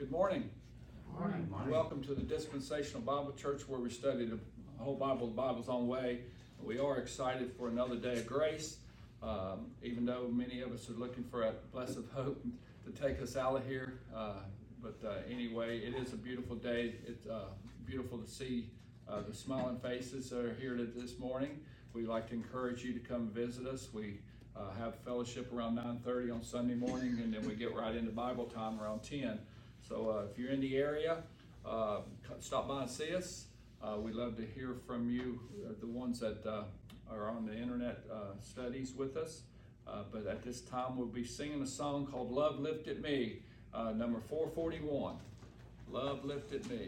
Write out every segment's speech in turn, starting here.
Good morning. Morning. Welcome to the Dispensational Bible Church, where we study the whole Bible, the Bible's own way. We are excited for another day of grace, even though many of us are looking for a blessed hope to take us out of here. Anyway, it is a beautiful day. It's beautiful to see the smiling faces that are here this morning. We'd like to encourage you to come visit us. We have fellowship around 9:30 on Sunday morning, and then we get right into Bible time around 10. So if you're in the area, stop by and see us. We'd love to hear from you, the ones that are on the internet studies with us. But at this time, we'll be singing a song called Love Lifted Me, number 441. Love Lifted Me.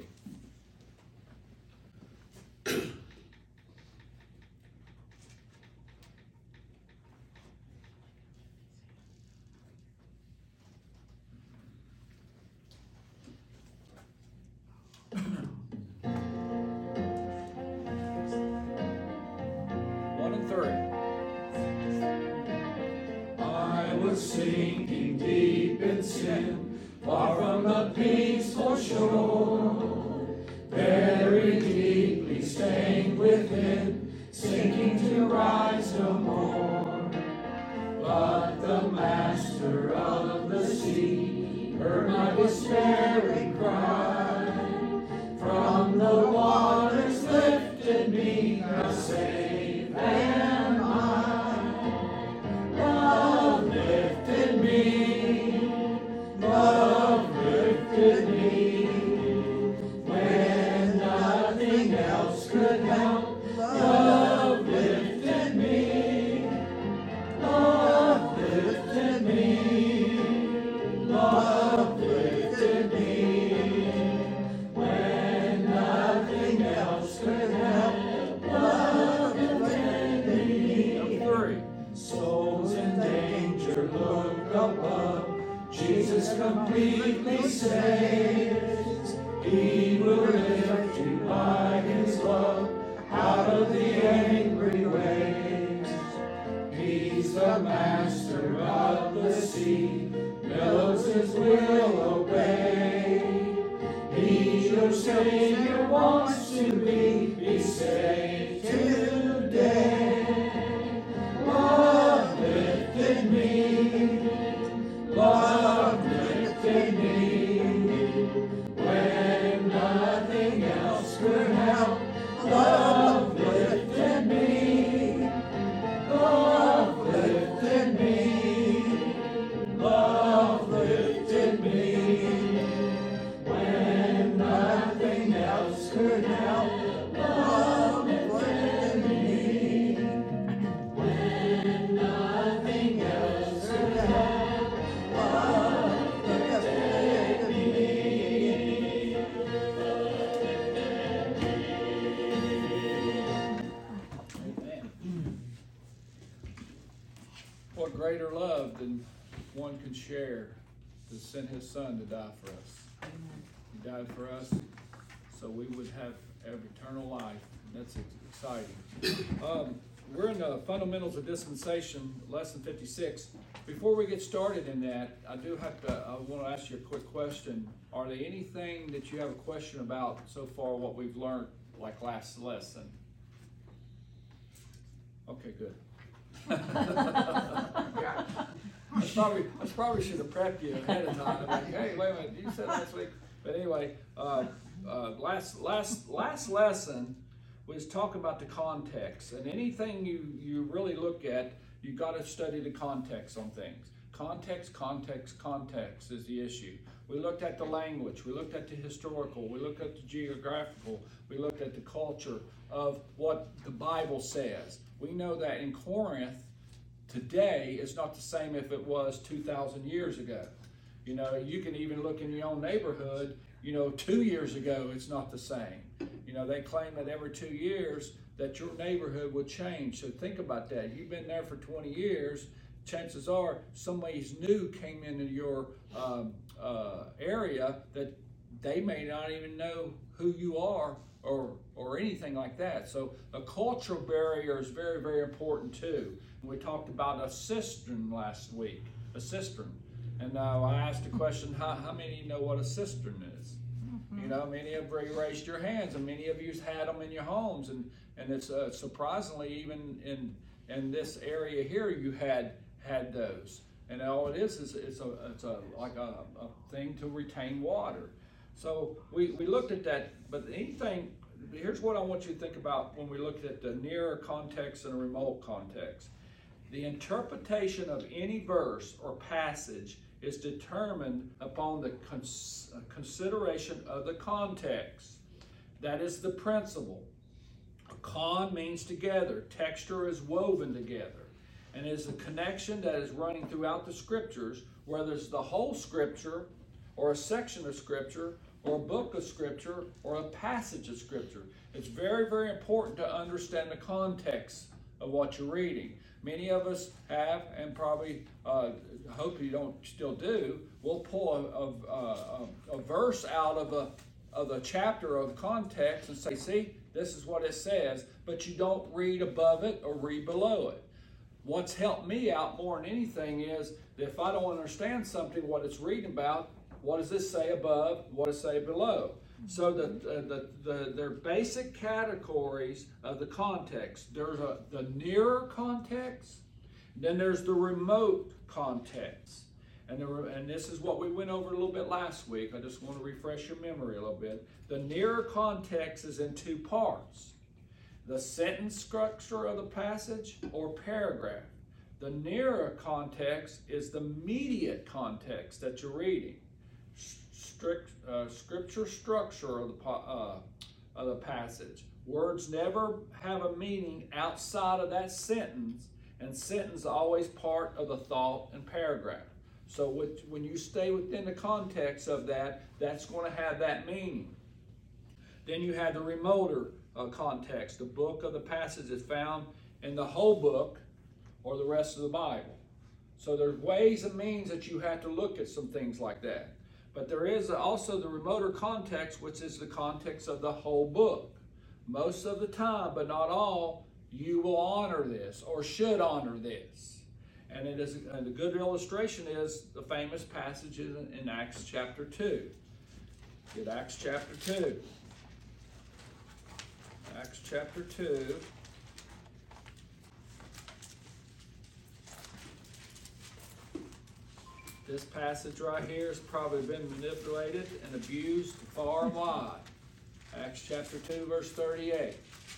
Sinking deep in sin, far from the peaceful shore, very deeply stained within, sinking to rise no more. But the master of the sea heard my despairing cry, from the waters lifted me, now safe am I. Love lifted me, when nothing else could help. Love lifted me, love lifted me, love lifted me, when nothing else could help. Love lifted me. Souls in danger, look above. Jesus completely saves. He will lift you by His love out of the angry waves. He's the master of the sea, billows His will obey. He, your Savior, wants to be saved today. Love lifted me, love lifted me, when nothing else could help. Love lifted me, love lifted me, love lifted me, when nothing else could help. Love lifted me, when nothing else could help. Love lifted me. Amen. What greater love than one can share to send His Son to die for us. He died for us so we would have eternal life. That's exciting. We're in the Fundamentals of Dispensation, lesson 56. Before we get started in that, I want to ask you a quick question. Are there anything that you have a question about so far, what we've learned, like last lesson? Okay, good. I probably should have prepped you ahead of time. Like, hey, wait a minute, you said last week. But anyway, last lesson was talking about the context, and anything you really look at, you got to study the context on things. Context is the issue. We looked at the language, we looked at the historical, we looked at the geographical, we looked at the culture of what the Bible says. We know that in Corinth today is not the same if it was 2,000 years ago. You know, you can even look in your own neighborhood, 2 years ago, it's not the same. They claim that every 2 years that your neighborhood would change. So think about that. You've been there for 20 years. Chances are somebody's new came into your area that they may not even know who you are or anything like that. So a cultural barrier is very, very important too. We talked about a cistern last week. A cistern. And I asked the question, how many know what a cistern is? You know, many of you raised your hands, and many of you had them in your homes, and it's surprisingly, even in this area here, you had those. And all it is it's like a thing to retain water. So we looked at that, but here's what I want you to think about when we looked at the nearer context and the remote context. The interpretation of any verse or passage is determined upon the consideration of the context. That is the principle. Con means together. Texture is woven together. And it is a connection that is running throughout the scriptures, whether it's the whole scripture or a section of scripture or a book of scripture or a passage of scripture. It's very, very important to understand the context of what you're reading. Many of us have, and probably hope you don't still do, we'll pull a verse out of a chapter of context and say, see, this is what it says, but you don't read above it or read below it. What's helped me out more than anything is that if I don't understand something, what it's reading about, what does this say above, what does it say below? So the basic categories of the context. There's the nearer context, then there's the remote context. And this is what we went over a little bit last week. I just want to refresh your memory a little bit. The nearer context is in two parts. The sentence structure of the passage or paragraph. The nearer context is the immediate context that you're reading. Scripture structure of the passage. Words never have a meaning outside of that sentence, and sentence is always part of the thought and paragraph. So when you stay within the context of that, that's going to have that meaning. Then you have the remoter context. The book of the passage is found in the whole book or the rest of the Bible. So there's ways and means that you have to look at some things like that. But there is also the remoter context, which is the context of the whole book. Most of the time, but not all, you will honor this or should honor this. And the good illustration is the famous passages in Acts chapter 2. Get Acts chapter 2. Acts chapter 2. This passage right here has probably been manipulated and abused far and wide. Acts chapter 2, verse 38.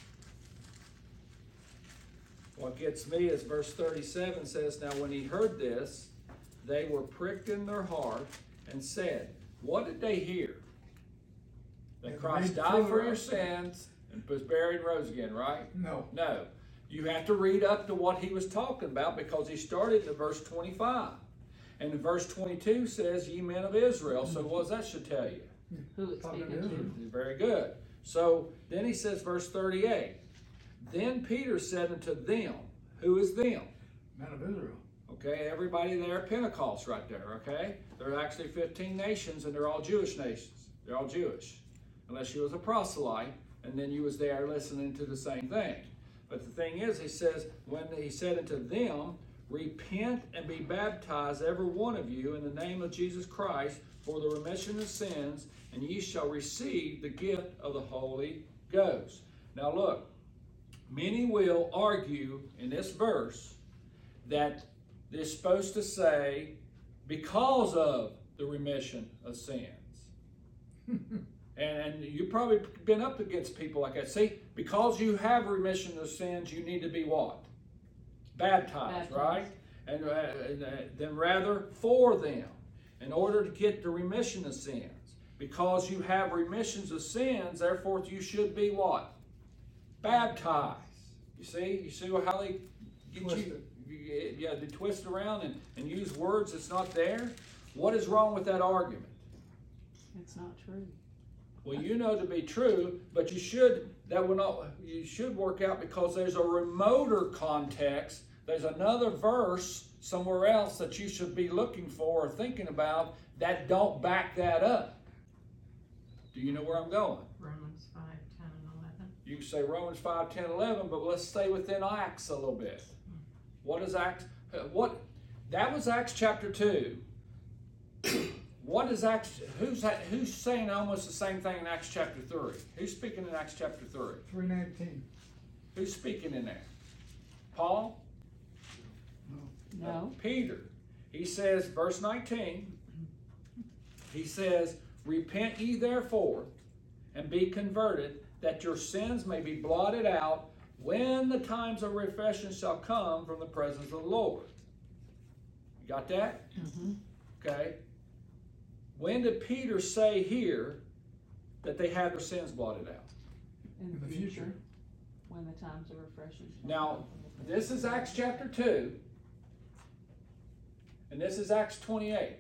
What gets me is verse 37 says, now when he heard this, they were pricked in their heart and said, what did they hear? That Christ died for your sins and was buried and rose again, right? No. No. You have to read up to what he was talking about because he started at verse 25. And in verse 22 says, ye men of Israel. So what does that should tell you? Who it's speaking to. Very good. So then he says, verse 38. Then Peter said unto them, who is them? Men of Israel. Okay, everybody there at Pentecost right there, okay? There are actually 15 nations and they're all Jewish nations. They're all Jewish. Unless you was a proselyte and then you was there listening to the same thing. But the thing is, he says, when he said unto them, repent and be baptized every one of you in the name of Jesus Christ for the remission of sins, and ye shall receive the gift of the Holy Ghost. Now look, many will argue in this verse that they're supposed to say because of the remission of sins. And you've probably been up against people like that. See, because you have remission of sins, you need to be what? Baptized, right? And then rather for them, in order to get the remission of sins. Because you have remissions of sins, therefore you should be what? Baptized. You see how they get they twist around and use words that's not there? What is wrong with that argument? It's not true. Well, you know to be true, but you should work out because there's a remoter context. There's another verse somewhere else that you should be looking for or thinking about that don't back that up. Do you know where I'm going? Romans 5, 10, and 11. You can say Romans 5, 10, 11, but let's stay within Acts a little bit. What is Acts? That was Acts chapter 2. What is Acts? Who's saying almost the same thing in Acts chapter 3? Who's speaking in Acts chapter 3? 3:19. Who's speaking in there? Paul? No. Peter. He says, verse 19, he says, repent ye therefore, and be converted, that your sins may be blotted out, when the times of refreshing shall come from the presence of the Lord. You got that? Mm-hmm. Okay. When did Peter say here that they had their sins blotted out? In the future, when the times of refreshing. shall Now, come from the this is Acts chapter 2, and this is Acts 28.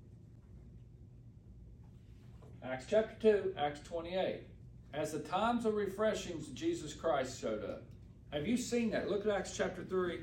Acts chapter 2, Acts 28. As the times of refreshings, Jesus Christ showed up. Have you seen that? Look at Acts chapter 3,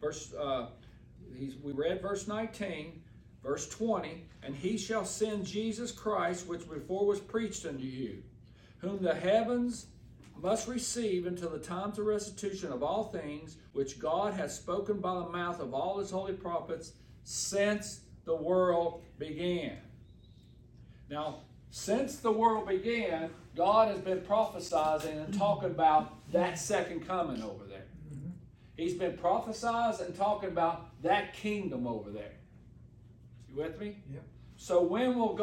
we read verse 19, verse 20, and he shall send Jesus Christ, which before was preached unto you, whom the heavens must receive until the times of restitution of all things, which God has spoken by the mouth of all his holy prophets since the world began. Now, since the world began, God has been prophesizing and talking about that second coming over there. He's been prophesizing and talking about that kingdom over there. You with me? Yep. So when will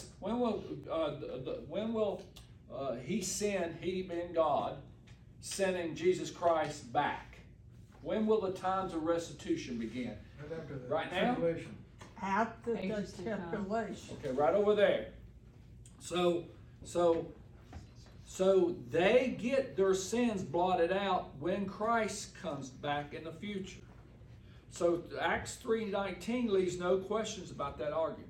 he send, he being God, sending Jesus Christ back? When will the times of restitution begin? Right after the Right now? tribulation. After the Ages to come. tribulation. Okay, right over there. So they get their sins blotted out when Christ comes back in the future. So Acts 3:19 leaves no questions about that argument.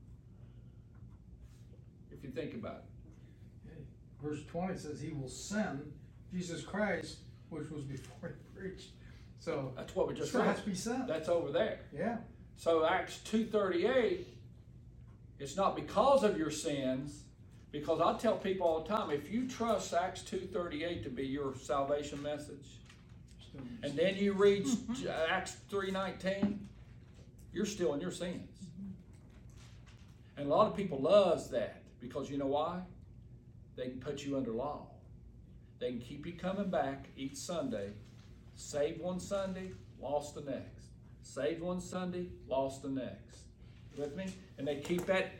If you think about it. Okay. Verse 20 says he will send Jesus Christ, which was before he preached. So That's what we just it has read. to be sent. That's over there. Yeah. So Acts 2:38, it's not because of your sins, because I tell people all the time, if you trust Acts 2:38 to be your salvation message, Still, and then you read Acts 3:19, you're still in your sins. And a lot of people loves that, because you know why? They can put you under law. They can keep you coming back each Sunday, saved one Sunday, lost the next. Saved one Sunday, lost the next. With me? And they keep that,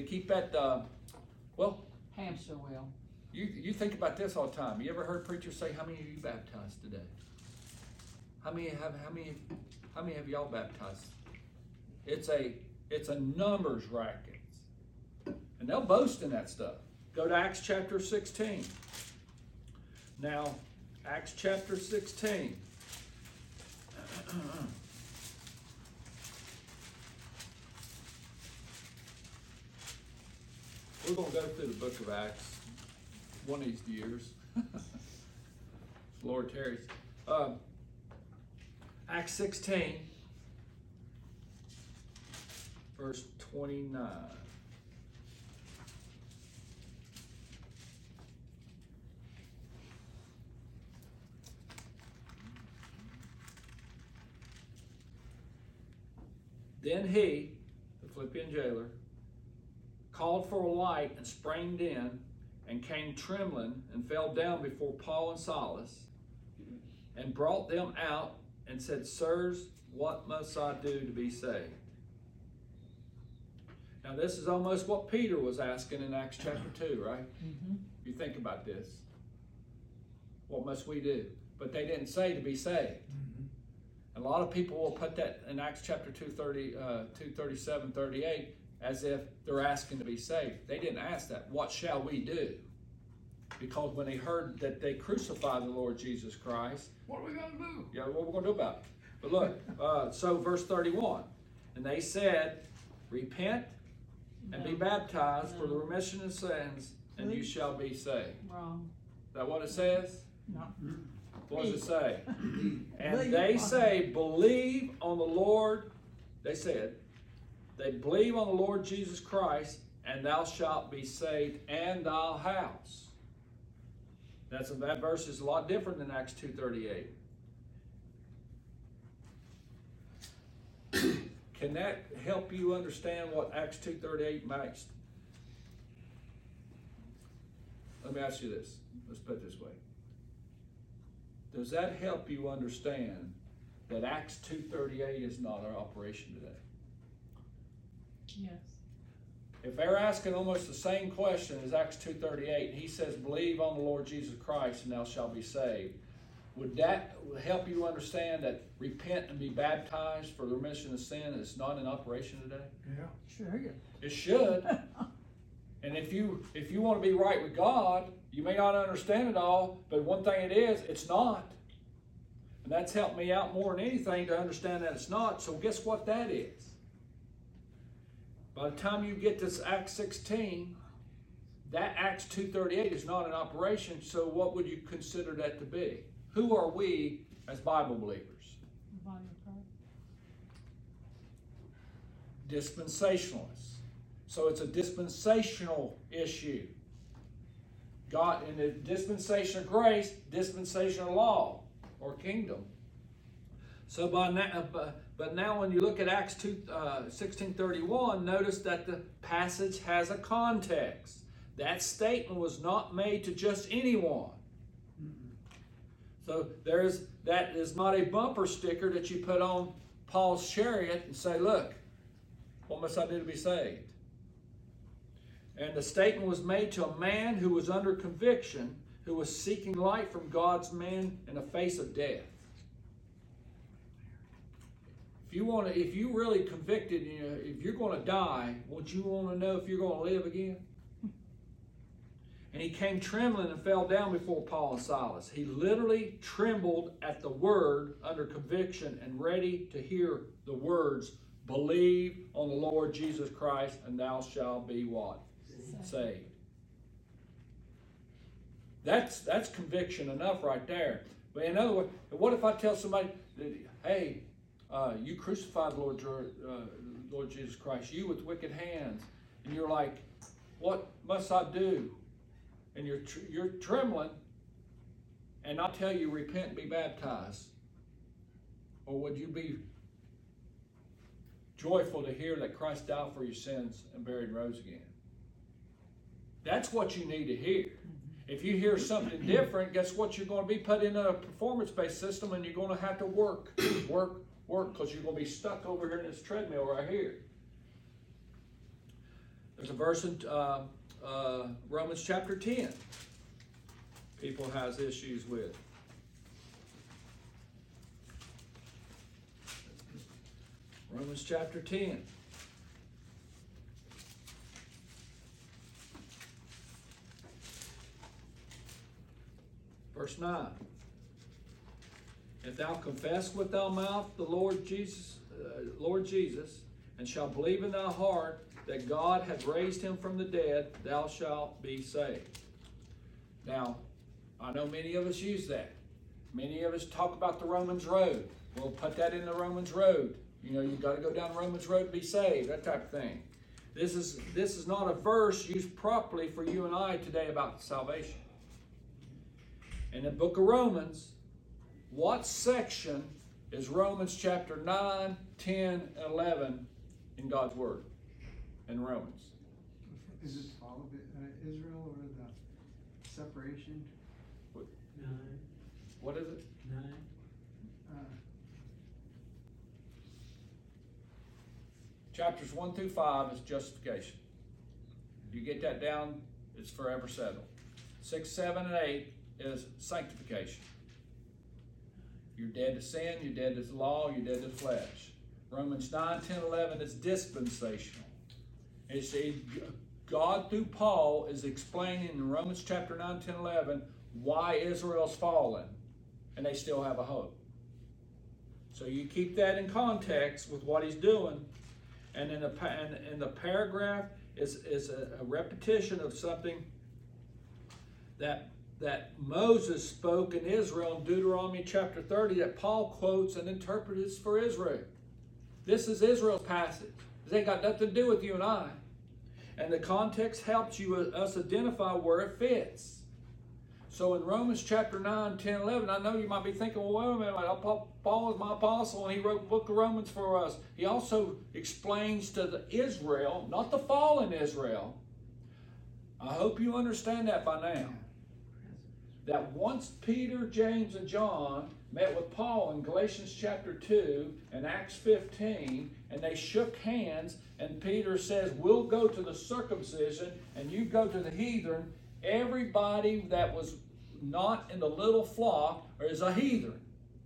well, hamster wheel. you think about this all the time. You ever heard preachers say, how many of you baptized today? How many have y'all baptized? It's a numbers racket. And they'll boast in that stuff. Go to Acts chapter 16. Now, Acts chapter 16. We're going to go through the book of Acts one of these years. Lord tarries. Acts 16, verse 29. Then he, the Philippian jailer, called for a light and sprang in and came trembling and fell down before Paul and Silas and brought them out and said, Sirs, what must I do to be saved? Now this is almost what Peter was asking in Acts chapter 2, right? Mm-hmm. You think about this. What must we do? But they didn't say to be saved. A lot of people will put that in Acts chapter 2:37, 38, as if they're asking to be saved. They didn't ask that. What shall we do? Because when they heard that they crucified the Lord Jesus Christ, what are we going to do? yeah, what are we going to do about it? But look, so verse 31, and they said, repent and be baptized for the remission of sins, and you shall be saved. Wrong. Is that what it says? No. What does it say? And Believe they on say, believe on the Lord. They said, they believe on the Lord Jesus Christ, and thou shalt be saved, and thy house. That verse is a lot different than Acts 2:38. Can that help you understand what Acts 2:38 makes? Let me ask you this. Let's put it this way. Does that help you understand that Acts 2:38 is not our operation today? Yes. If they're asking almost the same question as Acts 2:38, and he says, believe on the Lord Jesus Christ and thou shalt be saved, would that help you understand that repent and be baptized for the remission of sin is not in operation today? Yeah. Sure. It should. And if you want to be right with God, you may not understand it all, but one thing it is, it's not. And that's helped me out more than anything to understand that it's not. So guess what that is? By the time you get to Acts 16, that Acts 2:38 is not in operation, so what would you consider that to be? Who are we as Bible believers? Body of Christ. Dispensationalists. So it's a dispensational issue. God, in the dispensation of grace, dispensation of law or kingdom. So but now when you look at Acts 16:31, notice that the passage has a context. That statement was not made to just anyone. So that is not a bumper sticker that you put on Paul's chariot and say, look, what must I do to be saved? And the statement was made to a man who was under conviction, who was seeking light from God's man in the face of death. If you really convicted, if you're going to die, would you want to know if you're going to live again? And he came trembling and fell down before Paul and Silas. He literally trembled at the word under conviction and ready to hear the words, believe on the Lord Jesus Christ and thou shalt be what? Saved. That's conviction enough right there. But in other words, what if I tell somebody, hey, you crucified Lord Jesus Christ, you with wicked hands, and you're like, what must I do? And you're trembling, and I'll tell you, repent and be baptized. Or would you be joyful to hear that Christ died for your sins and buried and rose again? That's what you need to hear. If you hear something different, guess what? You're going to be put in a performance-based system, and you're going to have to work, because you're going to be stuck over here in this treadmill right here. There's a verse in Romans chapter 10 people has issues with. Romans chapter 10. Verse 9. If thou confess with thy mouth the Lord Jesus, and shalt believe in thy heart that God hath raised him from the dead, thou shalt be saved. Now, I know many of us use that. Many of us talk about the Romans road. We'll put that in the Romans road. You got to go down the Romans road to be saved, that type of thing. This is not a verse used properly for you and I today about salvation. In the book of Romans, what section is Romans chapter 9, 10, and 11 in God's Word? In Romans. Is it all of it, Israel, or the separation? 9. What is it? 9. Chapters 1 through 5 is justification. You get that down, it's forever settled. 6, 7, and 8 is sanctification. You're dead to sin, you're dead to the law, you're dead to the flesh. Romans 9, 10, 11 is dispensational. It's God through Paul is explaining in Romans chapter 9, 10, 11 why Israel's fallen and they still have a hope. So you keep that in context with what he's doing. And in the paragraph is a repetition of something that Moses spoke in Israel in Deuteronomy chapter 30 that Paul quotes and interprets for Israel. This is Israel's passage. This ain't got nothing to do with you and I. And the context helps us identify where it fits. So in Romans chapter 9, 10, 11, I know you might be thinking, well, wait a minute, Paul is my apostle and he wrote the book of Romans for us. He also explains to the Israel, not the fallen Israel. I hope you understand that by now. That once Peter, James, and John met with Paul in Galatians chapter 2 and Acts 15, and they shook hands, and Peter says, we'll go to the circumcision and you go to the heathen. Everybody that was not in the little flock is a heathen.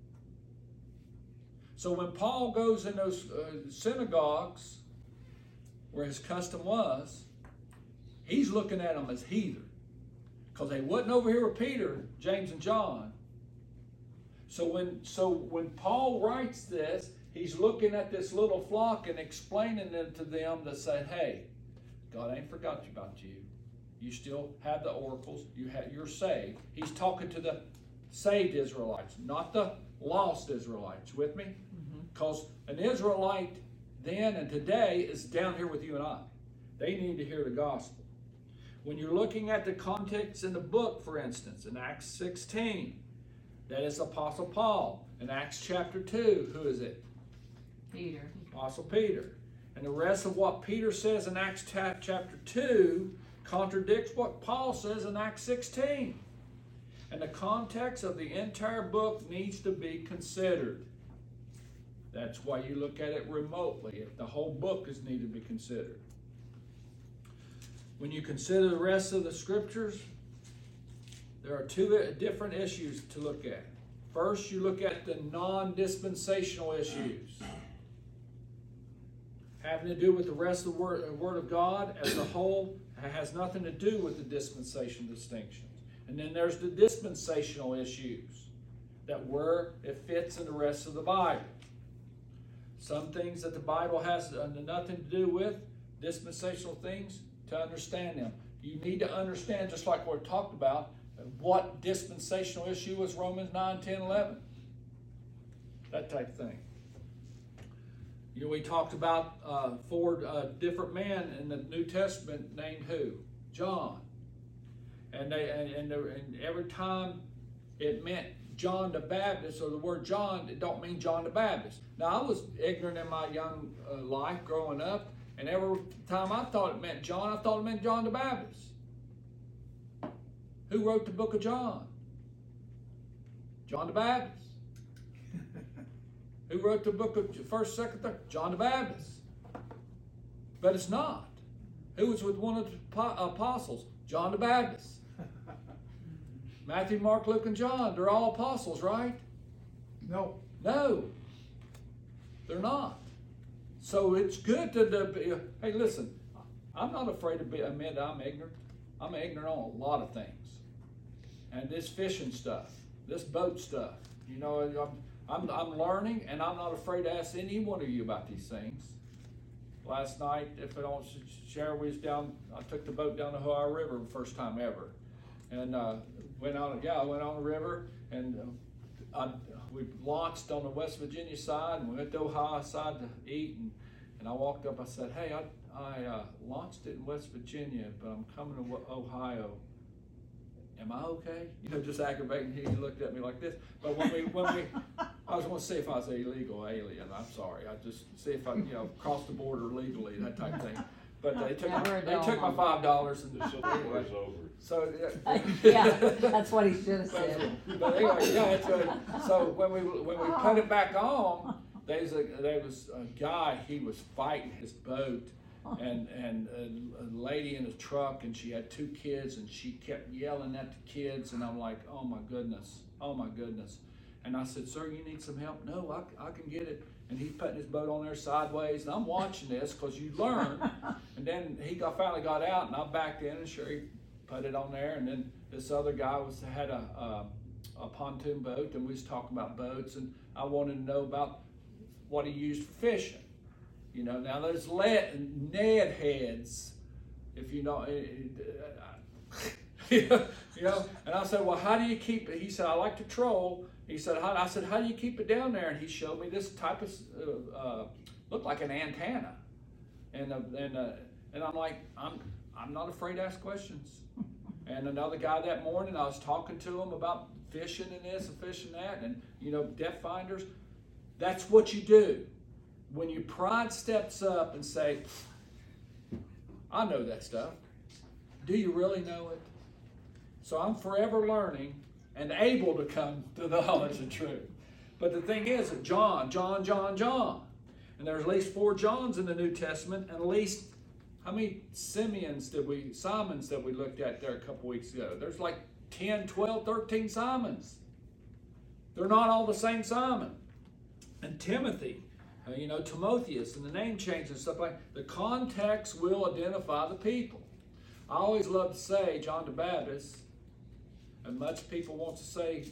So when Paul goes in those synagogues where his custom was, he's looking at them as heathen, because they wasn't over here with Peter, James, and John. So when Paul writes this, he's looking at this little flock and explaining it to them that say, hey, God ain't forgot about you. You still have the oracles. You're saved. He's talking to the saved Israelites, not the lost Israelites. With me? Because an Israelite then and today is down here with you and I. They need to hear the gospel. When you're looking at the context in the book, for instance, in Acts 16, that is Apostle Paul. In Acts chapter 2, who is it? Peter. Apostle Peter. And the rest of what Peter says in Acts chapter 2 contradicts what Paul says in Acts 16. And the context of the entire book needs to be considered. That's why you look at it remotely. The whole book is needed to be considered. When you consider the rest of the scriptures, there are two different issues to look at. First, you look at the non-dispensational issues, having to do with the rest of the Word of God as a whole. It has nothing to do with the dispensation distinctions. And then there's the dispensational issues, that where it fits in the rest of the Bible. Some things that the Bible has nothing to do with, dispensational things, to understand them. You need to understand, just like we talked about, what dispensational issue was Romans 9, 10, 11. That type of thing. You know, we talked about four different men in the New Testament named who? John. And every time it meant John the Baptist, or the word John, it don't mean John the Baptist. Now, I was ignorant in my young life growing up, and every time I thought it meant John, I thought it meant John the Baptist. Who wrote the book of John? John the Baptist. Who wrote the book of 1st, 2nd, 3rd? John the Baptist. But it's not. Who was with one of the apostles? John the Baptist. Matthew, Mark, Luke, and John, they're all apostles, right? No. No. They're not. So it's good to hey, listen, I'm not afraid to admit I'm ignorant. I'm ignorant on a lot of things. And this fishing stuff, this boat stuff, you know, I'm learning, and I'm not afraid to ask any one of you about these things. Last night, if I don't share, I took the boat down the Ohio River the first time ever. And I went on the river, and we launched on the West Virginia side, and we went to Ohio side to eat, and I walked up, I said, hey, I launched it in West Virginia, but I'm coming to Ohio. Am I okay? You know, just aggravating. He looked at me like this. But when we, I was going to see if I was an illegal alien. I'm sorry. I just see if I, crossed the border legally, that type of thing. But they took my $5 and So the war's over. So Yeah, that's what he should have said. But anyway, yeah. So when we put it back on, there was a guy. He was fighting his boat. And a lady in a truck, and she had 2 kids, and she kept yelling at the kids, and I'm like, oh my goodness. And I said, sir, you need some help? No, I can get it. And he's putting his boat on there sideways, and I'm watching this because you learn. And then he finally got out, and I backed in, and sure, he put it on there. And then this other guy had a pontoon boat, and we was talking about boats, and I wanted to know about what he used for fishing. You know, now there's Ned heads, if you know, and I said, well, how do you keep it? He said, I like to troll. He said, I said, how do you keep it down there? And he showed me this type of, looked like an antenna. And I'm like, I'm not afraid to ask questions. And another guy that morning, I was talking to him about fishing and this and fishing that, and depth finders. That's what you do. When your pride steps up and say, I know that stuff. Do you really know it? So I'm forever learning and able to come to the knowledge of truth. But the thing is that John. And there's at least 4 Johns in the New Testament, and at least how many Simons that we looked at there a couple weeks ago? There's like 10, 12, 13 Simons. They're not all the same Simon. And Timothy, Timotheus, and the name change and stuff like that. The context will identify the people. I always love to say John the Baptist, and much people want to say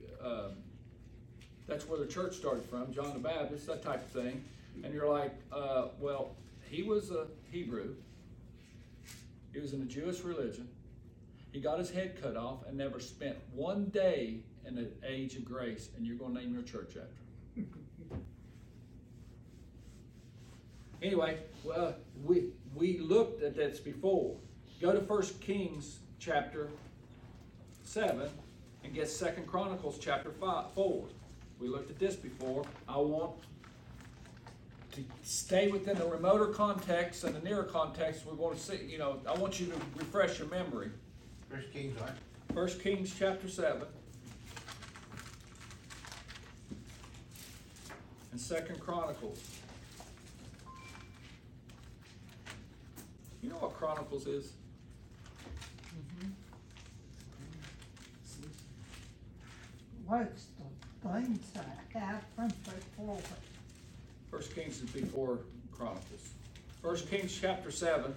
that's where the church started from, John the Baptist, that type of thing. And you're like, well, he was a Hebrew. He was in the Jewish religion. He got his head cut off and never spent one day in the age of grace, and you're going to name your church after him. Anyway, we looked at this before. Go to 1 Kings chapter 7 and get 2 Chronicles chapter 4. We looked at this before. I want to stay within the remoter context and the nearer context. We're going to see, I want you to refresh your memory. 1 Kings, right? 1 Kings chapter 7 and 2 Chronicles. You know what Chronicles is? What's the things that happen before? 1 Kings is before Chronicles. 1 Kings chapter 7.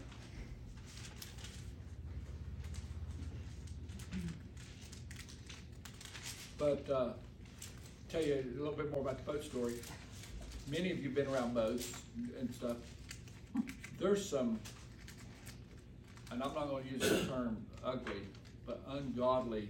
But tell you a little bit more about the boat story. Many of you have been around boats and stuff. There's some, and I'm not going to use the term ugly, but ungodly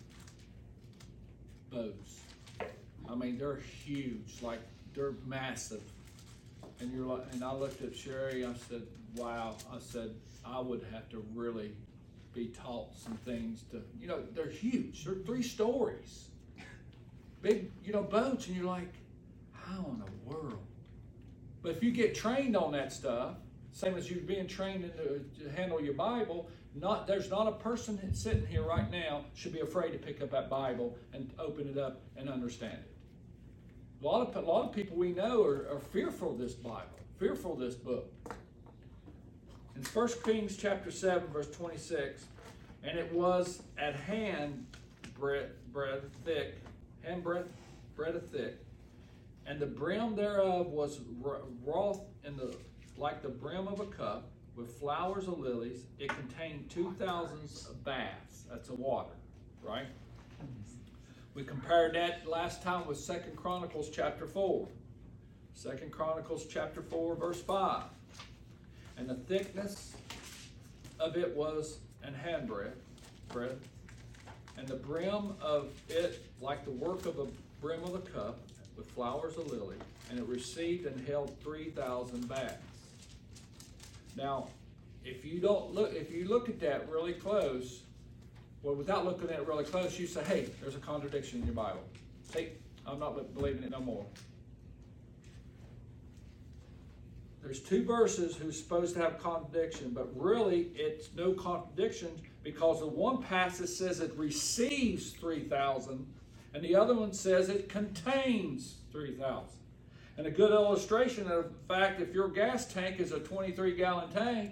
boats. I mean, they're huge, like they're massive. And you're like, and I looked at Sherry, I said, wow, I said, I would have to really be taught some things to, they're huge. They're 3 stories. Big, boats, and you're like, how in the world? But if you get trained on that stuff, same as you being trained to handle your Bible, there's not a person that's sitting here right now should be afraid to pick up that Bible and open it up and understand it. A lot of people we know are fearful of this Bible, fearful of this book. In 1 Kings chapter 7, verse 26, and it was at breadth thick, and the brim thereof was wrought like the brim of a cup, with flowers of lilies. It contained 2,000 baths. That's a water, right? We compared that last time with 2 Chronicles chapter 4. 2 Chronicles chapter 4, verse 5. And the thickness of it was an handbreadth, and the brim of it like the work of a brim of a cup, with flowers of lily, and it received and held 3,000 baths. Now, if you look at that really close, well, without looking at it really close, you say, hey, there's a contradiction in your Bible. See, I'm not believing it no more. There's 2 verses who's supposed to have contradiction, but really it's no contradiction, because the one passage says it receives 3,000, and the other one says it contains 3,000. And a good illustration of the fact, if your gas tank is a 23-gallon tank,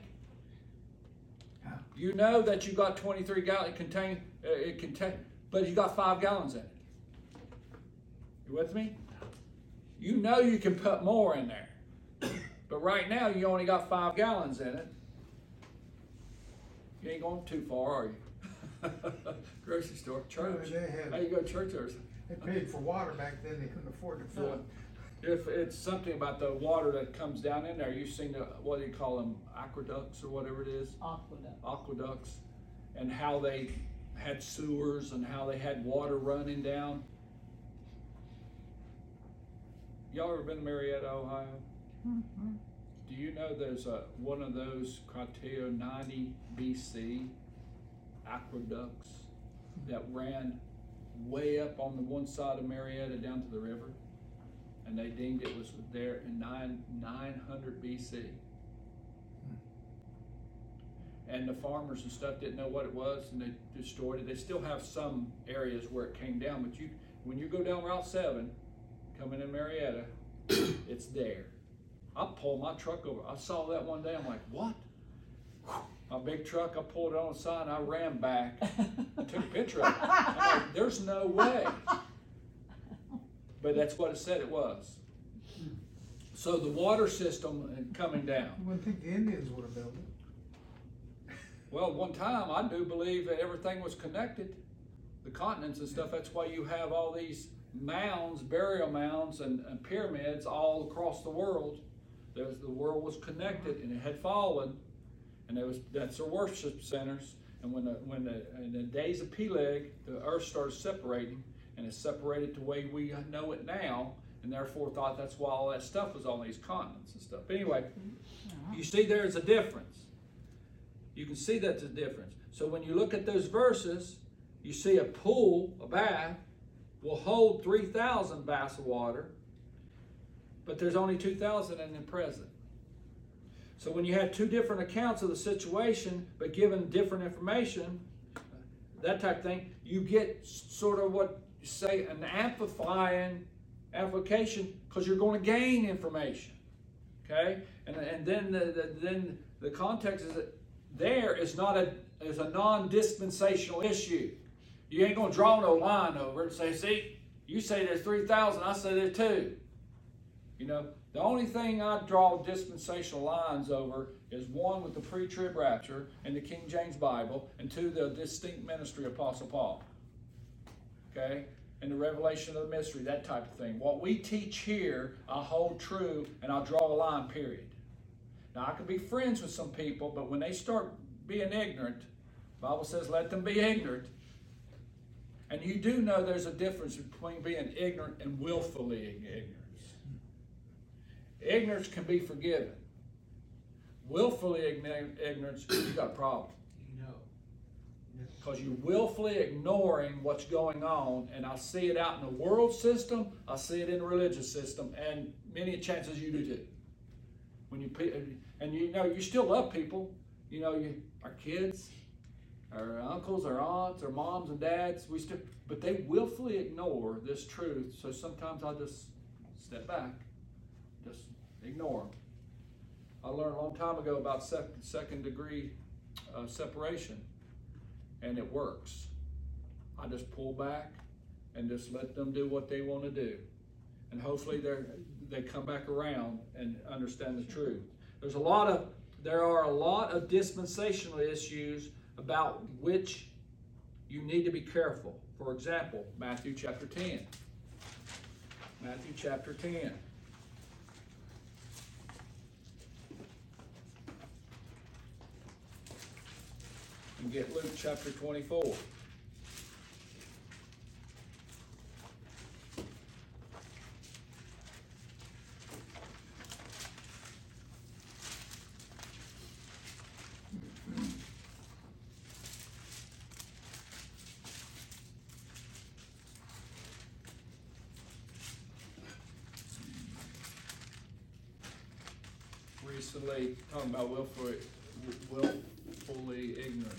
you know that you got 23 gallons. It contain, but you got 5 gallons in it. You with me? You know you can put more in there, but right now you only got 5 gallons in it. You ain't going too far, are you? Grocery store, church. How you go to church or something? They paid for water back then, they couldn't afford to fill it. If it's something about the water that comes down in there, you've seen what do you call them, aqueducts or whatever it is? Aqueducts, and how they had sewers and how they had water running down. Y'all ever been to Marietta, Ohio? Mm-hmm. Do you know there's one of those Criteria 90 BC aqueducts that ran way up on the one side of Marietta down to the river, and they deemed it was there in 900 BC. And the farmers and stuff didn't know what it was, and they destroyed it. They still have some areas where it came down, but when you go down Route 7, coming in Marietta, it's there. I pulled my truck over. I saw that one day. I'm like, what? My big truck, I pulled it on the side, and I ran back. I took a picture of it. I'm like, there's no way. But that's what it said it was. So the water system coming down. You wouldn't think the Indians would have built it. Well, one time I do believe that everything was connected, the continents and stuff. That's why you have all these mounds, burial mounds, and pyramids all across the world. The world was connected, and it had fallen, and that's their worship centers. And in the days of Peleg, the earth started separating, and it separated the way we know it now, and therefore thought that's why all that stuff was on these continents and stuff. But anyway, you see there's a difference. You can see that's a difference. So when you look at those verses, you see a pool, a bath, will hold 3,000 baths of water, but there's only 2,000 in the present. So when you have two different accounts of the situation, but given different information, that type of thing, you get sort of what you say an amplifying application, because you're going to gain information. Okay, and then the context is that there is a non-dispensational issue. You ain't gonna draw no line over it and say, see, you say there's 3,000, I say there's 2. You know, the only thing I draw dispensational lines over is 1 with the pre-trib rapture and the King James Bible, and 2, the distinct ministry of Apostle Paul. Okay? And the revelation of the mystery, that type of thing. What we teach here, I hold true, and I'll draw a line, period. Now, I can be friends with some people, but when they start being ignorant, the Bible says let them be ignorant. And you do know there's a difference between being ignorant and willfully ignorance. Ignorance can be forgiven. Willfully ignorance, you got a problem. Because you're willfully ignoring what's going on, and I see it out in the world system, I see it in the religious system, and many chances you do too. When you still love people, our kids, our uncles, our aunts, our moms and dads, but they willfully ignore this truth. So sometimes I just step back, just ignore them. I learned a long time ago about second degree separation, and it works. I just pull back and just let them do what they want to do, and hopefully they come back around and understand the truth. There are a lot of dispensational issues about which you need to be careful. For example, Matthew chapter 10. Matthew chapter 10. And get Luke chapter 24. Recently, talking about willfully ignorance.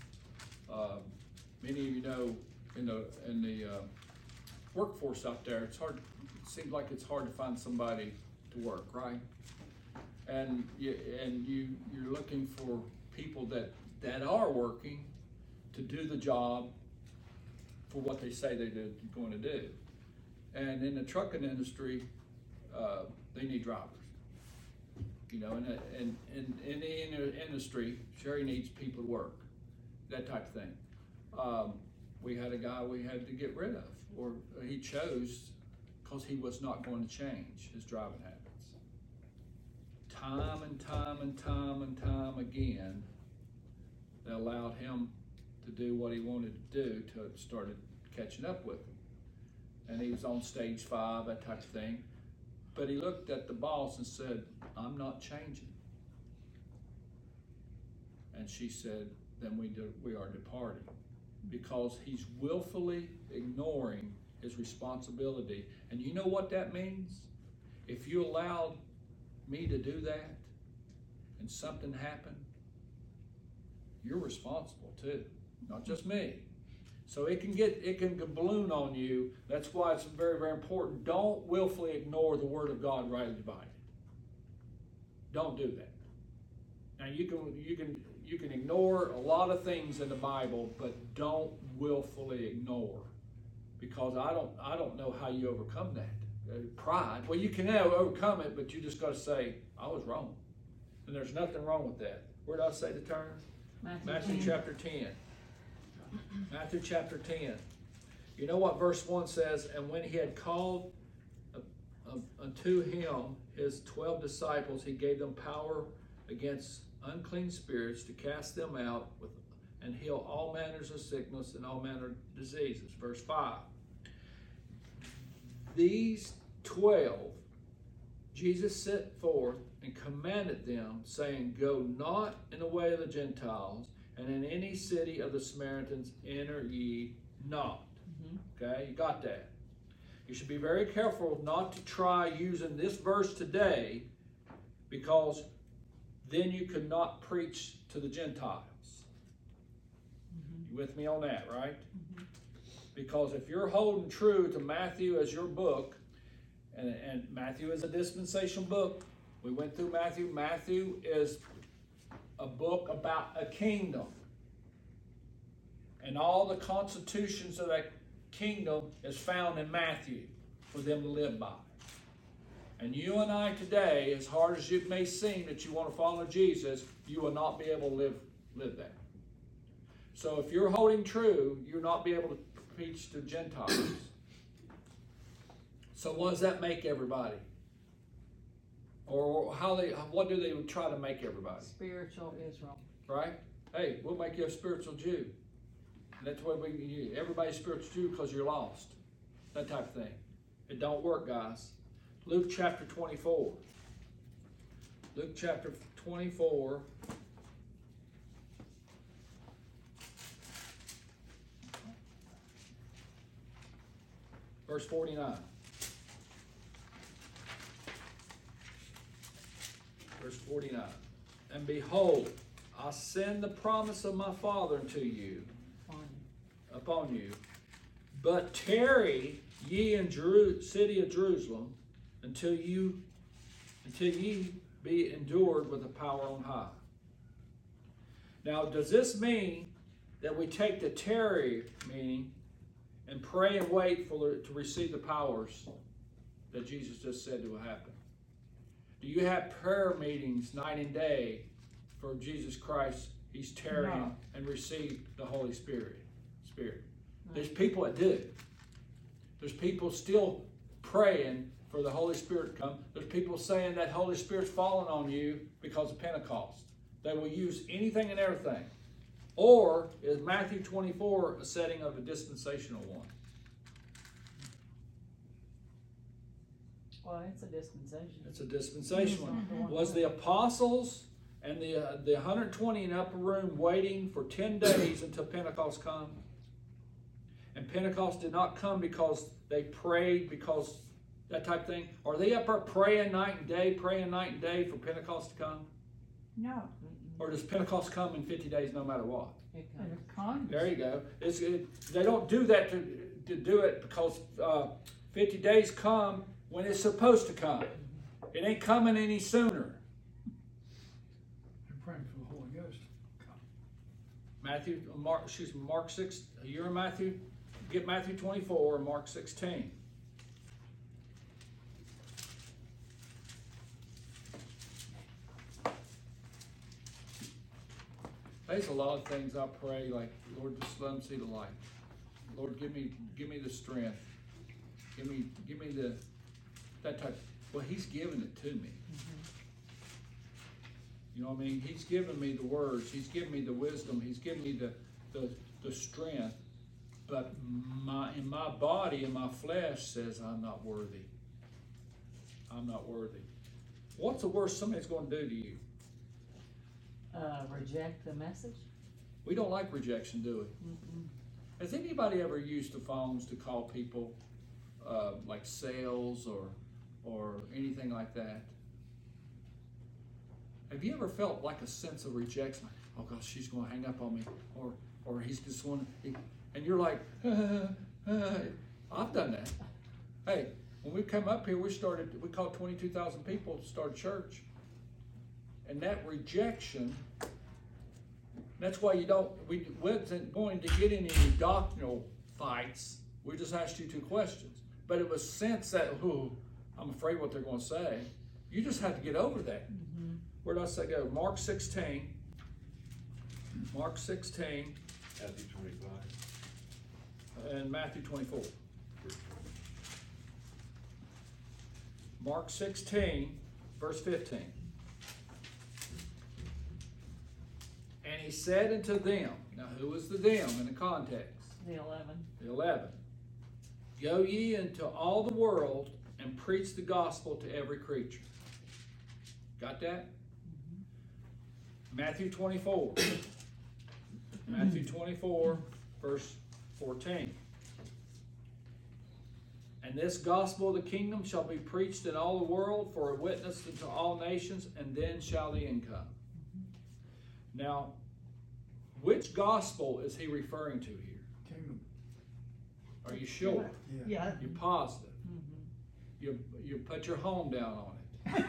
Many of you know, in the workforce out there, it seems like it's hard to find somebody to work, right? And you're looking for people that are working to do the job for what they say they're going to do. And in the trucking industry, they need drivers. And in the industry, Sherry needs people to work, that type of thing. We had a guy we had to get rid of, or he chose because he was not going to change his driving habits. Time and time again, they allowed him to do what he wanted to do till it started catching up with him. And he was on stage 5, that type of thing. But he looked at the boss and said, I'm not changing. And she said, then we are departing, because he's willfully ignoring his responsibility. And you know what that means? If you allowed me to do that and something happened, you're responsible too, not just me. So it can balloon on you. That's why it's very, very important. Don't willfully ignore the word of God rightly divided. Don't do that. Now you can ignore a lot of things in the Bible, but don't willfully ignore, because I don't know how you overcome that. Pride. Well, you can overcome it, but you just got to say, I was wrong. And there's nothing wrong with that. Where did I say to turn? Matthew 10. chapter 10. Matthew chapter 10. You know what verse 1 says? And when he had called unto him his 12 disciples, he gave them power against unclean spirits to cast them out and heal all manners of sickness and all manner of diseases. Verse 5. These 12 Jesus set forth and commanded them, saying, Go not in the way of the Gentiles, and in any city of the Samaritans enter ye not. Okay, you got that. You should be very careful not to try using this verse today, because then you could not preach to the Gentiles. You with me on that, right? Because if you're holding true to Matthew as your book, and Matthew is a dispensational book, we went through Matthew. Matthew is a book about a kingdom. And all the constitutions of that kingdom is found in Matthew for them to live by. And you and I today, as hard as it may seem that you want to follow Jesus, you will not be able to live that. So if you're holding true, you'll not be able to preach to Gentiles. So what does that make everybody? Or what do they try to make everybody? Spiritual Israel. Right? Hey, we'll make you a spiritual Jew. And that's why everybody's spiritual Jew, because you're lost. That type of thing. It don't work, guys. Luke chapter 24. Luke chapter 24. Verse 49. Verse 49. And behold, I send the promise of my Father unto you, upon you. But tarry ye in city of Jerusalem until ye be endured with the power on high. Now, does this mean that we take the tarry meaning and pray and wait to receive the powers that Jesus just said will happen? Do you have prayer meetings night and day for Jesus Christ? He's tarrying and receive the Holy Spirit. There's people that do. There's people still praying for the Holy Spirit to come. There's people saying that Holy Spirit's fallen on you because of Pentecost. They will use anything and everything. Or is Matthew 24 a setting of a dispensational one? Well, it's a dispensation. It's a dispensational one. Was the apostles and the 120 in the upper room waiting for 10 days until Pentecost come? And Pentecost did not come because they prayed, because that type of thing. Are they up there praying night and day for Pentecost to come? No. Or does Pentecost come in 50 days no matter what? It And comes. it comes. There you go. They don't do that to do it because 50 days come when it's supposed to come. It ain't coming any sooner. You're praying for the Holy Ghost. Mark 6. You're in Matthew. Get Matthew 24 and Mark 16. There's a lot of things I pray, like, Lord, just let them see the light. Lord, give me the strength. Give me that type. Well, He's given it to me. You know what I mean? He's given me the words. He's given me the wisdom. He's given me the strength. But in my body, in my flesh says I'm not worthy. I'm not worthy. What's the worst somebody's going to do to you? Reject the message. We don't like rejection, do we? Has anybody ever used the phones to call people, like sales or anything like that? Have you ever felt like a sense of rejection? Oh gosh, she's going to hang up on me, or he's just one, and you're like, I've done that. Hey, when we come up here, we called 22,000 people to start a church, and that rejection. That's why we wasn't going to get into any doctrinal fights. We just asked you 2 questions. But it was sense that, I'm afraid what they're going to say. You just have to get over that. Where did I say go? Mark 16. Mark 16. Matthew 25. And Matthew 24. Mark 16, verse 15. And he said unto them, now who was the them in the context? The 11. The 11. Go ye into all the world and preach the gospel to every creature. Got that? Matthew 24. Matthew 24, verse 14. And this gospel of the kingdom shall be preached in all the world for a witness unto all nations, and then shall the end come. Now, which gospel is he referring to here? Kingdom. Are you sure? Yeah. You're positive? You put your home down on it.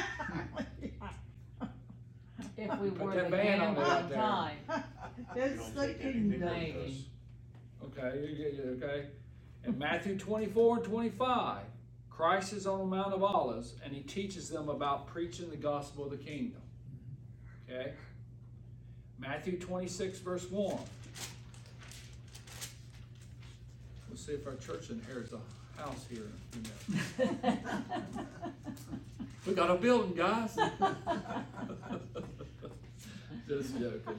If we Put were that the van game on there, one there. time. It's don't the take anything kingdom. with Maybe. Okay, okay. In Matthew 24 and 25, Christ is on the Mount of Olives, and he teaches them about preaching the gospel of the kingdom. Okay? Matthew 26, verse 1. We'll see if our church inherits a house here in a few minutes. We got a building, guys. Just joking.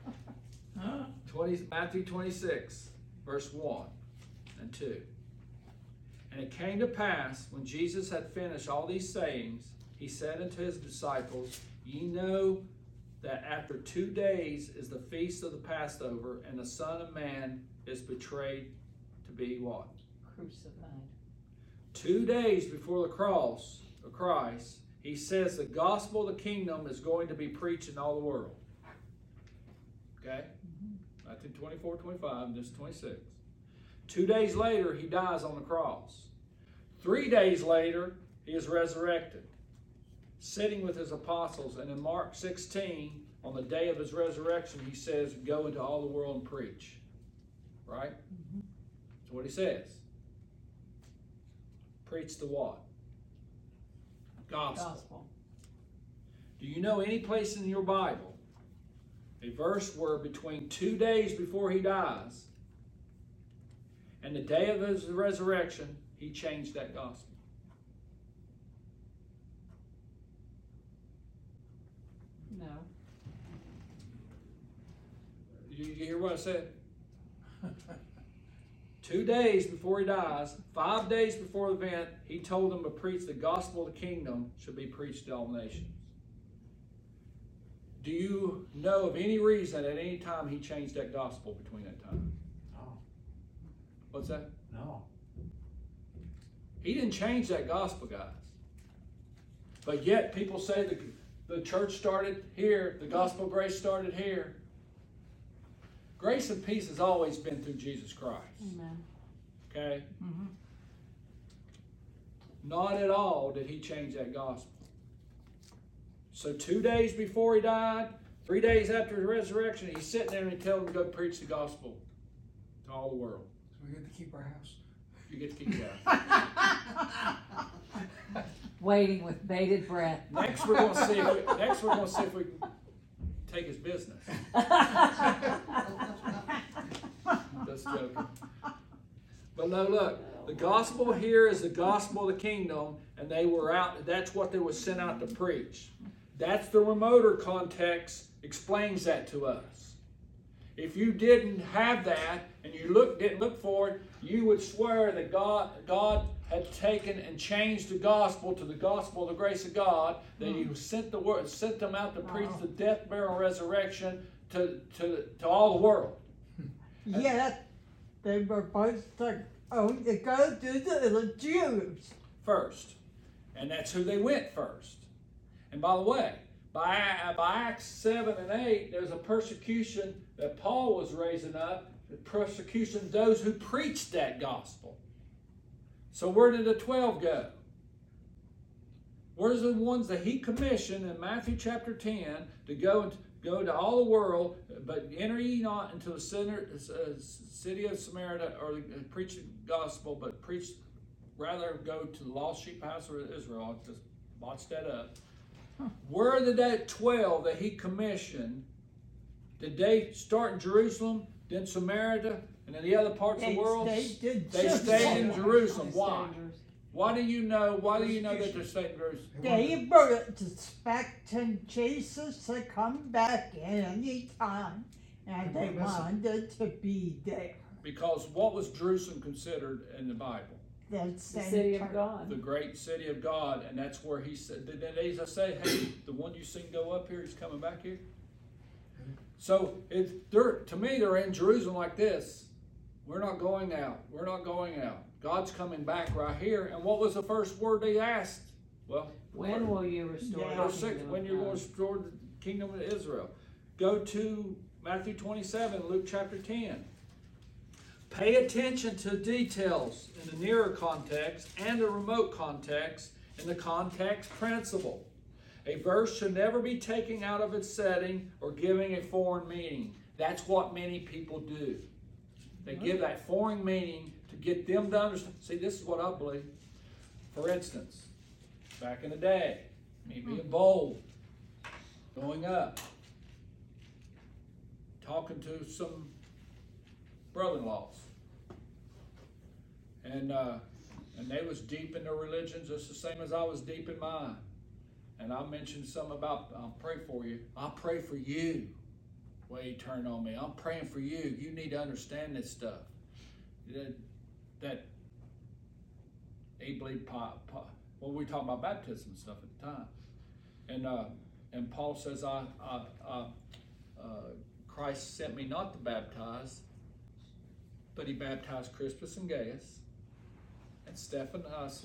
Matthew 26, verse 1 and 2. And it came to pass, when Jesus had finished all these sayings, he said unto his disciples, Ye know that after 2 days is the feast of the Passover, and the Son of Man is betrayed to be what? Crucified. 2 days before the cross of Christ, he says the gospel of the kingdom is going to be preached in all the world. Okay? Matthew 24, 25, this 26. 2 days later, he dies on the cross. 3 days later, he is resurrected, sitting with his apostles. And in Mark 16, on the day of his resurrection, he says, go into all the world and preach. Right? That's what he says. Preach the what? Gospel. Do you know any place in your Bible a verse where between 2 days before he dies and the day of his resurrection, he changed that gospel? No. You hear what I said? 2 days before he dies, 5 days before the event, he told them to preach the gospel of the kingdom should be preached to all nations. Do you know of any reason at any time he changed that gospel between that time? No. What's that? No. He didn't change that gospel, guys. But yet people say the church started here, the gospel of grace started here. Grace and peace has always been through Jesus Christ. Amen. Okay? Not at all did he change that gospel. So 2 days before he died, 3 days after his resurrection, he's sitting there and he tells them to go preach the gospel to all the world. So we get to keep our house. You get to keep that. Waiting with bated breath. Next we're going to see if we can take his business. Just joking. But no, look, the gospel here is the gospel of the kingdom, and they were out. That's what they were sent out to preach. That's the remoter context explains that to us. If you didn't have that and you didn't look for it, you would swear that God had taken and changed the gospel to the gospel of the grace of God, that he sent them out to preach the death, burial, resurrection, to all the world. Yet, they were supposed to only go to the Jews. First. And that's who they went first. And by the way, by Acts 7 and 8, there's a persecution that Paul was raising up, the persecution of those who preached that gospel. So where did the 12 go? Where's the ones that he commissioned in Matthew chapter 10 to go to all the world, but enter ye not into the city of Samaria, or preach the gospel, but preach, rather go to the lost sheep house of Israel. Just botched that up. Where did that 12 that he commissioned, did they start in Jerusalem, then Samaria, and then the other parts of the world? They stayed in Jerusalem. They Why? stayed in Jerusalem. Why do you know that they're staying in Jerusalem? They were expecting Jesus to come back any time, and they wanted to be there. Because what was Jerusalem considered in the Bible? The The city of God. The great city of God, and that's where he said, did they say, hey, the one you seen go up here, he's coming back here? So to me, they're in Jerusalem like this. We're not going out. We're not going out. God's coming back right here. And what was the first word they asked? Well, When will you restore the verse 6, kingdom when of you're going God? to restore the kingdom of Israel. Go to Matthew 27, Luke chapter 10. Pay attention to details in the nearer context and the remote context in the context principle. A verse should never be taken out of its setting or giving a foreign meaning. That's what many people do. They give that foreign meaning to get them to understand. See, this is what I believe. For instance, back in the day, me being bold, going up, talking to some brother-in-laws, and they was deep in their religion just the same as I was deep in mine. And I mentioned something about, I'll pray for you. I'll pray for you. Well, he turned on me. I'm praying for you. You need to understand this stuff. That he believed, well, we were talking about baptism and stuff at the time. And Paul says, Christ sent me not to baptize, but he baptized Crispus and Gaius and Stephanus.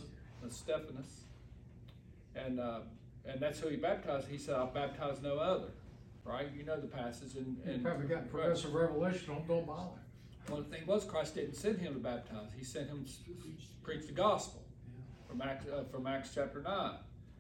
And that's who he baptized. He said, I baptize no other. Right? You know the passage. You probably got Professor Revelation, don't bother. Well, the thing was, Christ didn't send him to baptize. He sent him to preach the gospel from Acts chapter 9.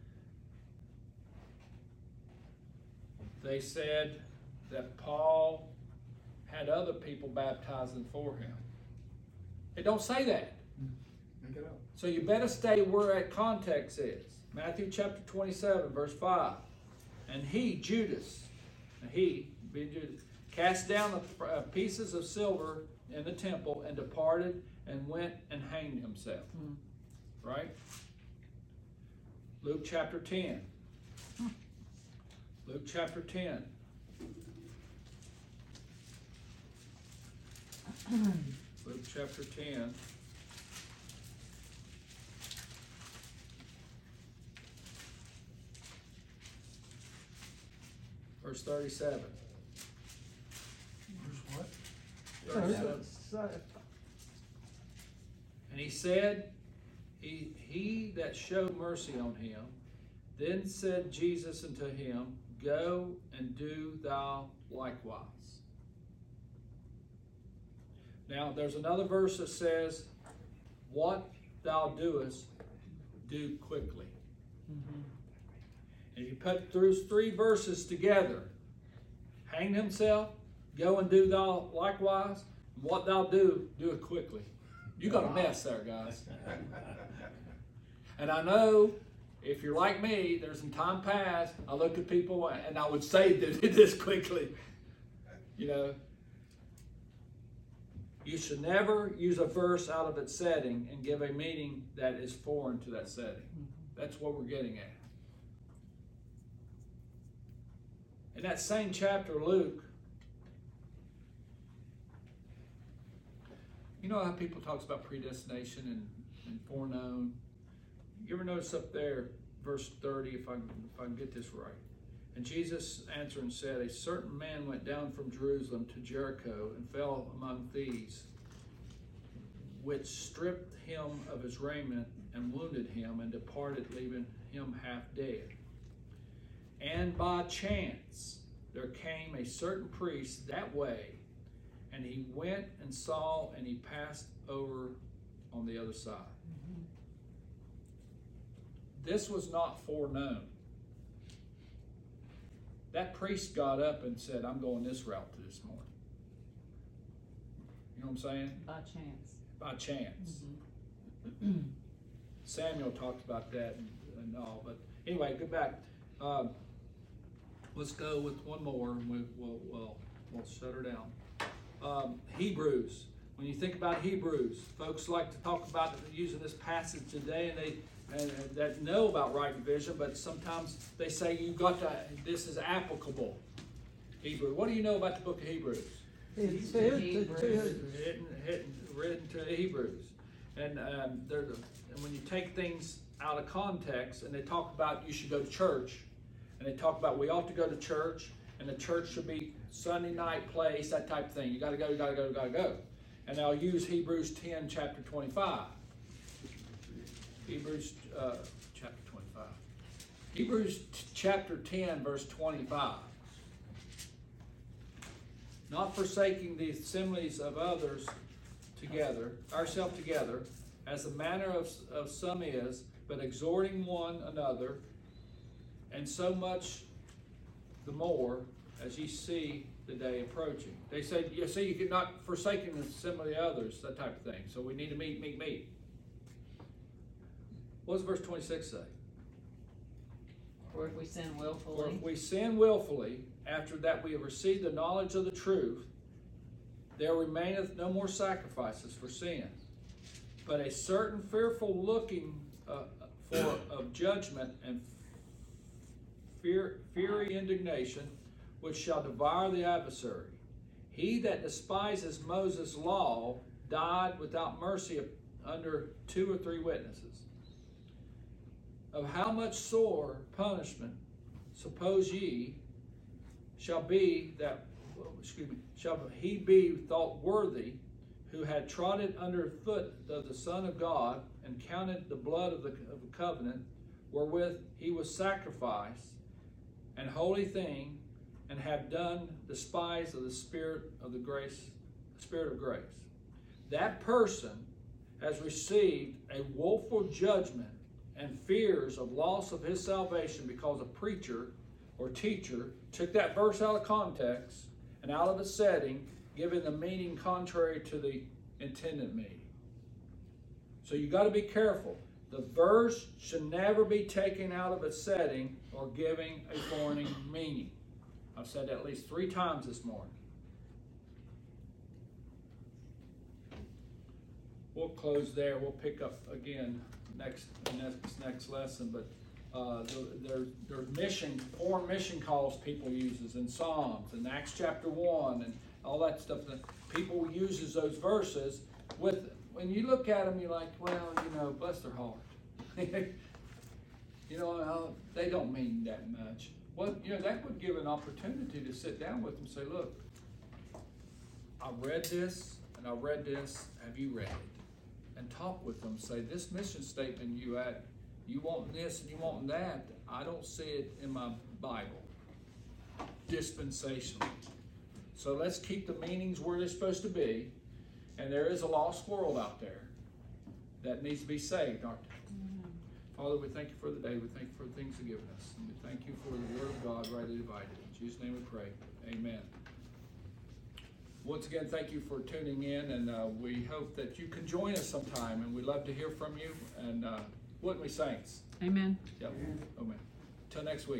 They said that Paul had other people baptizing for him. It don't say that. Make it up. So you better stay where that context is. Matthew chapter 27, verse 5. And he, Judas, cast down the pieces of silver in the temple and departed and went and hanged himself. Right? Luke chapter 10. Luke chapter 10. Luke chapter 10. Verse 37. Verse what? 37. And he said, he that showed mercy on him, then said Jesus unto him, Go and do thou likewise. Now, there's another verse that says, What thou doest, do quickly. And if you put those three verses together, hang himself, go and do thou likewise, and what thou do it quickly. You got a mess there, guys. And I know, if you're like me, there's some time past, I look at people and I would say this quickly. You know, you should never use a verse out of its setting and give a meaning that is foreign to that setting. That's what we're getting at. In that same chapter, Luke, you know how people talks about predestination and foreknown? You ever notice up there, verse 30, if I can get this right? And Jesus answered and said, a certain man went down from Jerusalem to Jericho and fell among thieves, which stripped him of his raiment and wounded him and departed, leaving him half dead. And by chance there came a certain priest that way, and he went and saw, and he passed over on the other side. This was not foreknown. That priest got up and said, I'm going this route this morning. You know what I'm saying? By chance. By chance. Mhm. Samuel talked about that and all, but anyway, go back. Let's go with one more, and we'll shut her down. Hebrews. When you think about Hebrews, folks like to talk about using this passage today, and that know about right division, but sometimes they say you got to. This is applicable. Hebrew. What do you know about the book of Hebrews? It's Written to the Hebrews, and when you take things out of context, and they talk about you should go to church, and they talk about we ought to go to church, and the church should be Sunday night place, that type of thing. You got to go, you got to go, you got to go. And I'll use Hebrews 10, chapter 25. Hebrews chapter 25. Hebrews chapter 10, verse 25. Not forsaking the assemblies of others together, ourselves together, as the manner of some is, but exhorting one another, and so much the more as ye see the day approaching. They said, you see, you could not forsaking the assembly of others, that type of thing. So we need to meet. What does verse 26 say? Or if we sin For willfully. if we sin willfully, after that we have received the knowledge of the truth, there remaineth no more sacrifices for sin, but a certain fearful looking for of judgment and fiery indignation, which shall devour the adversary. He that despises Moses' law died without mercy under 2 or 3 witnesses. Of how much sore punishment suppose ye shall he be thought worthy, who had trodden under foot of the Son of God, and counted the blood of the covenant wherewith he was sacrificed, an holy thing, and have done despise of the Spirit of grace. That person has received a woeful judgment and fears of loss of his salvation, because a preacher or teacher took that verse out of context and out of its setting, giving the meaning contrary to the intended meaning. So you got to be careful. The verse should never be taken out of its setting or giving a foreign meaning. I've said that at least 3 times this morning. We'll close there. We'll pick up again next lesson. But there's foreign mission calls people uses in Psalms and Acts chapter 1 and all that stuff. That people uses those verses with. When you look at them, you're like, well, bless their heart. They don't mean that much. Well, that would give an opportunity to sit down with them and say, look, I read this and I read this. Have you read it? And talk with them. Say, this mission statement you want this and you want that. I don't see it in my Bible. Dispensational. So let's keep the meanings where they're supposed to be. And there is a lost world out there that needs to be saved, aren't there? Mhm. Father, we thank you for the day. We thank you for the things you've given us. And we thank you for the word of God rightly divided. In Jesus' name we pray. Amen. Once again, thank you for tuning in, and we hope that you can join us sometime, and we'd love to hear from you. And wouldn't we, saints? Amen. Yep. Amen. Till next week.